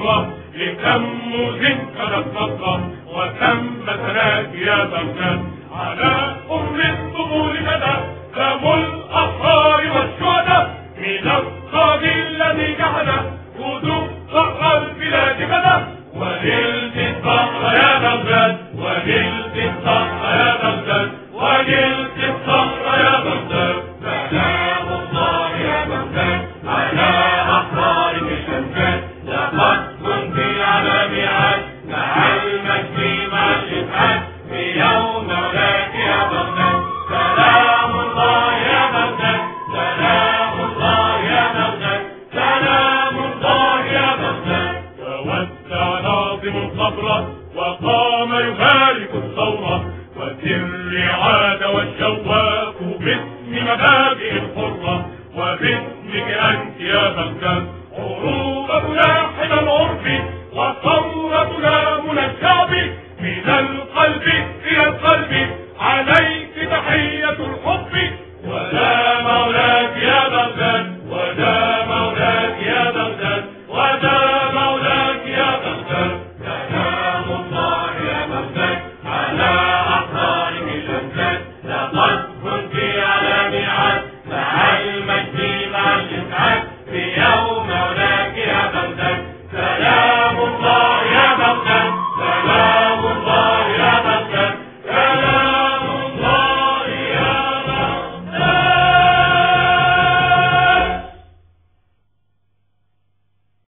الحرة لتموز كانت نصرة وتم ثناك يا بغداد على الطفول كذا دم الأحرار والشهداء من القاضي الذي جحد خذوا ثأر البلاد كذا ونلت الثأر يا بغداد ونلت الثأر يا بغداد ونلت الثأر يا بغداد سلام الله يا بغداد على أحرارك الأمجاد لقد كنت على ميعاد مع المجد مع الإسعاد في يوم مولاك يا بغداد سلام الله يا بغداد سلام الله يا بغداد سلام الله يا بغداد تودع ناظم القبر وقام يبارك الثورة وسر عاد والشواك باسم مبادئ الحرة وباسمك أنت يا بغداد